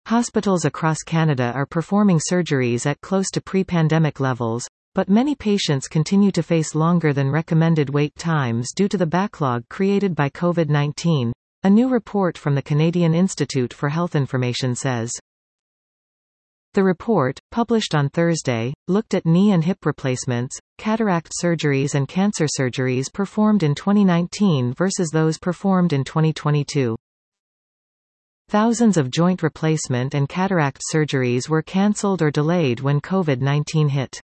Hospitals across Canada are performing surgeries at close to pre-pandemic levels, but many patients continue to face longer than recommended wait times due to the backlog created by COVID-19, a new report from the Canadian Institute for Health Information says. The report, published on Thursday, looked at knee and hip replacements, cataract surgeries and cancer surgeries performed in 2019 versus those performed in 2022. Thousands of joint replacement and cataract surgeries were cancelled or delayed when COVID-19 hit.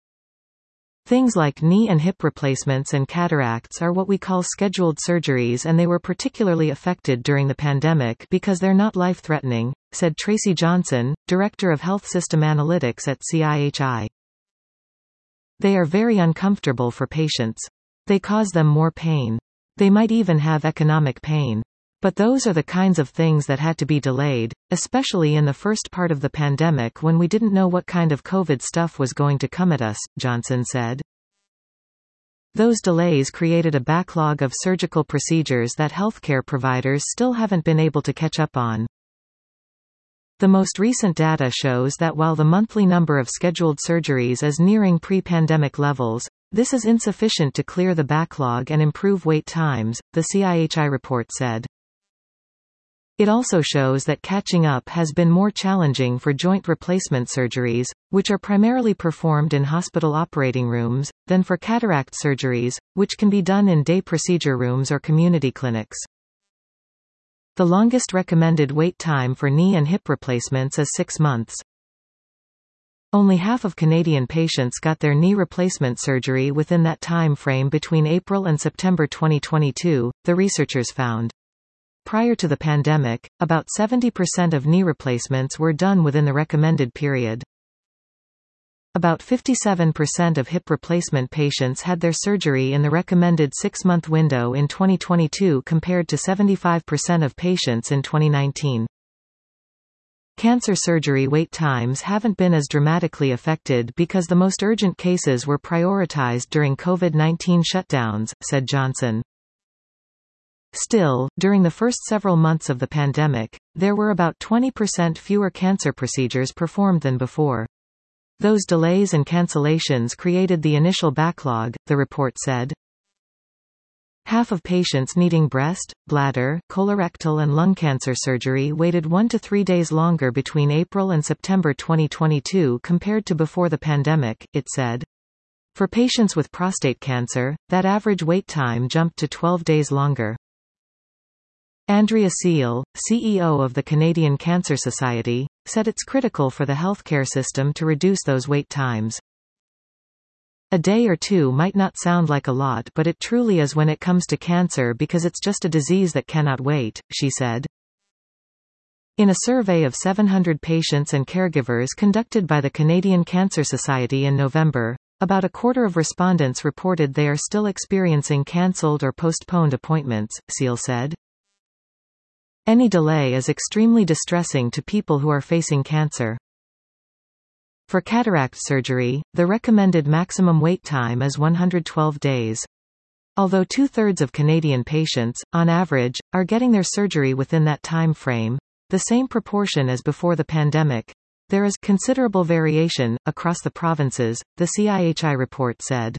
Things like knee and hip replacements and cataracts are what we call scheduled surgeries, and they were particularly affected during the pandemic because they're not life-threatening, said Tracy Johnson, Director of Health System Analytics at CIHI. They are very uncomfortable for patients. They cause them more pain. They might even have economic pain. But those are the kinds of things that had to be delayed, especially in the first part of the pandemic when we didn't know what kind of COVID stuff was going to come at us, Johnson said. Those delays created a backlog of surgical procedures that healthcare providers still haven't been able to catch up on. The most recent data shows that while the monthly number of scheduled surgeries is nearing pre-pandemic levels, this is insufficient to clear the backlog and improve wait times, the CIHI report said. It also shows that catching up has been more challenging for joint replacement surgeries, which are primarily performed in hospital operating rooms, than for cataract surgeries, which can be done in day procedure rooms or community clinics. The longest recommended wait time for knee and hip replacements is 6 months. Only half of Canadian patients got their knee replacement surgery within that time frame between April and September 2022, the researchers found. Prior to the pandemic, about 70% of knee replacements were done within the recommended period. About 57% of hip replacement patients had their surgery in the recommended 6-month window in 2022 compared to 75% of patients in 2019. Cancer surgery wait times haven't been as dramatically affected because the most urgent cases were prioritized during COVID-19 shutdowns, said Johnson. Still, during the first several months of the pandemic, there were about 20% fewer cancer procedures performed than before. Those delays and cancellations created the initial backlog, the report said. Half of patients needing breast, bladder, colorectal and lung cancer surgery waited 1 to 3 days longer between April and September 2022 compared to before the pandemic, it said. For patients with prostate cancer, that average wait time jumped to 12 days longer. Andrea Seal, CEO of the Canadian Cancer Society, said it's critical for the healthcare system to reduce those wait times. A day or two might not sound like a lot, but it truly is when it comes to cancer because it's just a disease that cannot wait, she said. In a survey of 700 patients and caregivers conducted by the Canadian Cancer Society in November, about a quarter of respondents reported they are still experiencing cancelled or postponed appointments, Seal said. Any delay is extremely distressing to people who are facing cancer. For cataract surgery, the recommended maximum wait time is 112 days. Although 2/3 of Canadian patients, on average, are getting their surgery within that time frame, the same proportion as before the pandemic, there is considerable variation across the provinces, the CIHI report said.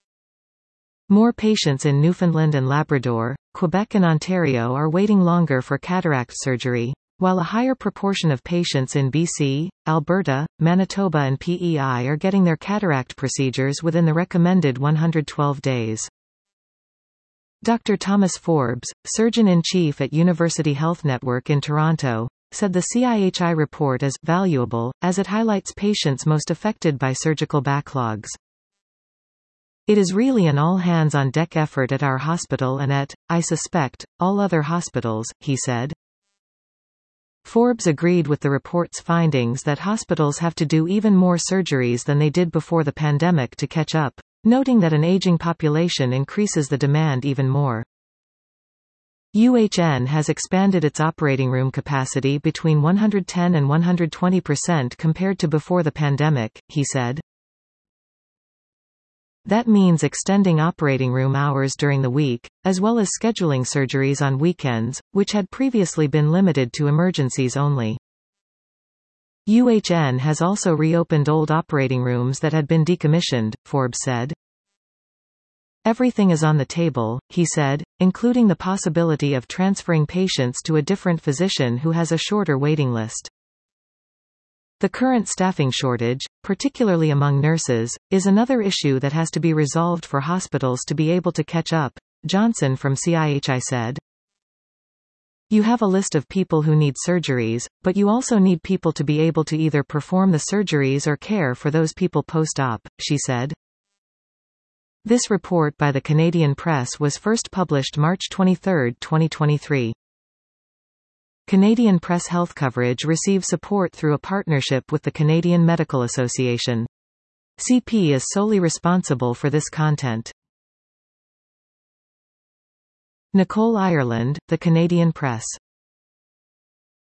More patients in Newfoundland and Labrador, Quebec and Ontario are waiting longer for cataract surgery, while a higher proportion of patients in BC, Alberta, Manitoba and PEI are getting their cataract procedures within the recommended 112 days. Dr. Thomas Forbes, Surgeon-in-Chief at University Health Network in Toronto, said the CIHI report is valuable, as it highlights patients most affected by surgical backlogs. It is really an all-hands-on-deck effort at our hospital and at, I suspect, all other hospitals, he said. Forbes agreed with the report's findings that hospitals have to do even more surgeries than they did before the pandemic to catch up, noting that an aging population increases the demand even more. UHN has expanded its operating room capacity between 110 and 120% compared to before the pandemic, he said. That means extending operating room hours during the week, as well as scheduling surgeries on weekends, which had previously been limited to emergencies only. UHN has also reopened old operating rooms that had been decommissioned, Forbes said. Everything is on the table, he said, including the possibility of transferring patients to a different physician who has a shorter waiting list. The current staffing shortage, particularly among nurses, is another issue that has to be resolved for hospitals to be able to catch up, Johnson from CIHI said. You have a list of people who need surgeries, but you also need people to be able to either perform the surgeries or care for those people post-op, she said. This report by the Canadian Press was first published March 23, 2023. Canadian Press Health coverage receives support through a partnership with the Canadian Medical Association. CP is solely responsible for this content. Nicole Ireland, The Canadian Press.